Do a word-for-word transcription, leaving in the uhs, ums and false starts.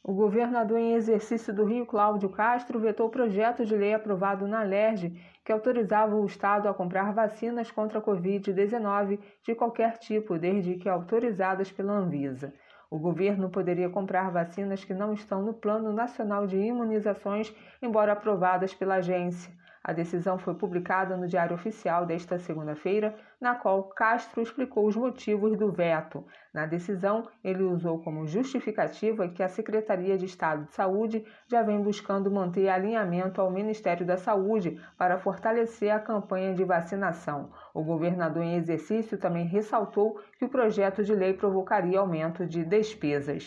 O governador em exercício do Rio, Cláudio Castro, vetou o projeto de lei aprovado na Alerj que autorizava o Estado a comprar vacinas contra a covid dezenove de qualquer tipo, desde que autorizadas pela Anvisa. O governo poderia comprar vacinas que não estão no Plano Nacional de Imunizações, embora aprovadas pela agência. A decisão foi publicada no Diário Oficial desta segunda-feira, na qual Castro explicou os motivos do veto. Na decisão, ele usou como justificativa que a Secretaria de Estado de Saúde já vem buscando manter alinhamento ao Ministério da Saúde para fortalecer a campanha de vacinação. O governador em exercício também ressaltou que o projeto de lei provocaria aumento de despesas.